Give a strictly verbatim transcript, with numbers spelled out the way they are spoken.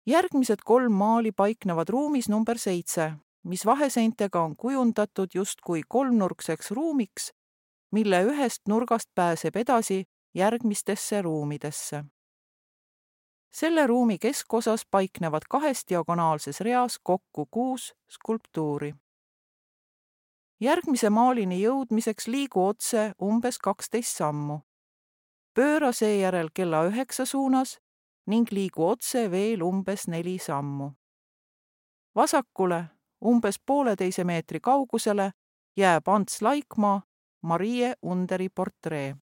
Järgmised kolm maali paiknevad ruumis number seitse, mis vaheseintega on kujundatud justkui kolmnurkseks ruumiks, mille ühest nurgast pääseb edasi järgmistesse ruumidesse. Selle ruumi keskosas paiknevad kahes diagonaalses reas kokku kuus skulptuuri. Järgmise maalini jõudmiseks liigu otse umbes kaksteist sammu. Pööra seejärel kella üheksa suunas ning liigu otse veel umbes neli sammu. Vasakule, umbes pooleteise meetri kaugusele, jääb Ants Laikmaa Marie Underi portree.